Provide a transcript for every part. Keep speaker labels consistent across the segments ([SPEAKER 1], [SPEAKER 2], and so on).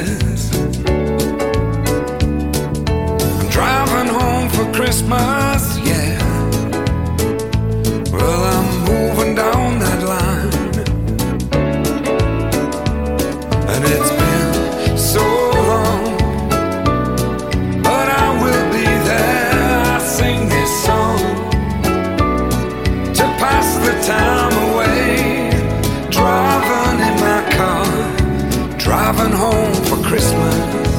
[SPEAKER 1] faces. I'm driving home for Christmas, yeah. Well, I'm moving down that line, and it's been so long, but I will be there. I sing this song to pass the time away, driving in my car, driving home for Christmas.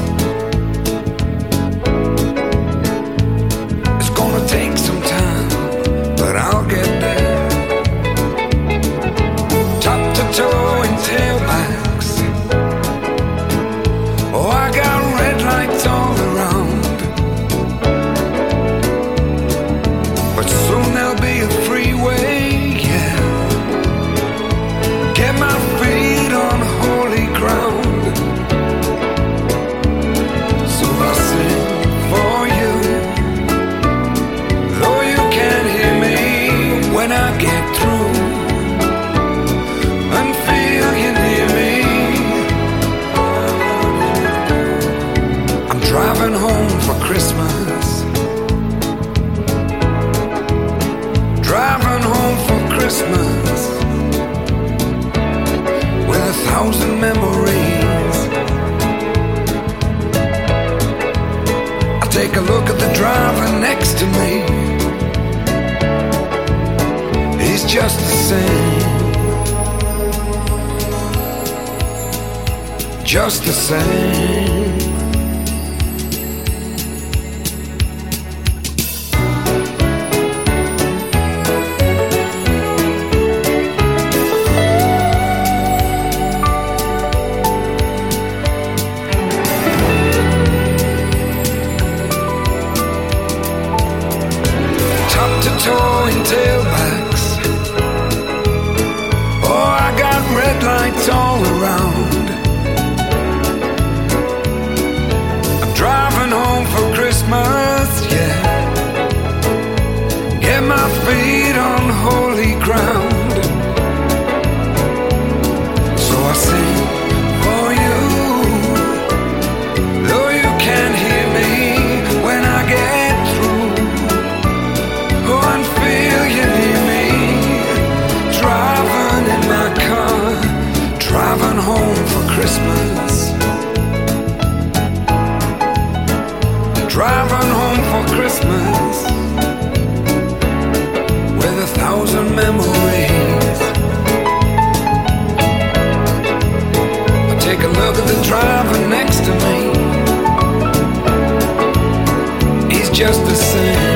[SPEAKER 1] It's gonna take some time, but I'll get there. Top to toe in tailbacks. Oh, I got red lights all around, but soon there'll be a freeway, yeah. Get my feet on holy ground. So I sing for you, though you can't hear me when I get through, and feel you near me. I'm driving home for Christmas, driving home for Christmas, with 1,000 memories. I take a look at the driver next to me. He's just the same, just the same. Towing tailbacks. Oh, I got red lights all around. I'm driving home for Christmas, yeah. Get my feet on holy ground. So I sing for you, though you can't hear me when I get through. Go and feel you near me, driving in my car, driving home for Christmas, driving home for Christmas, with 1,000 memories. I take a look at the driver next to me. He's just the same,